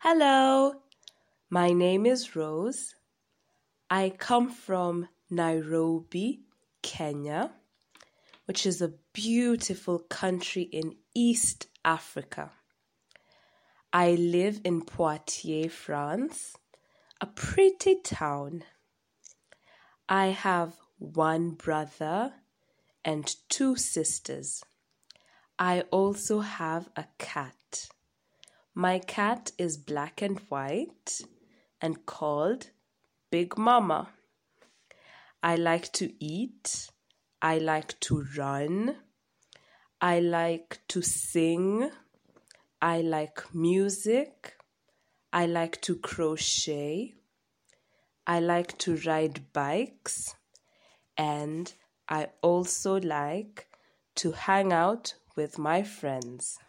Hello, my name is Rose. I come from Nairobi, Kenya, which is a beautiful country in East Africa. I live in Poitiers, France, a pretty town. I have one brother and two sisters. I also have a cat. My cat is black and white and called Big Mama. I like to eat. I like to run. I like to sing. I like music. I like to crochet. I like to ride bikes. And I also like to hang out with my friends.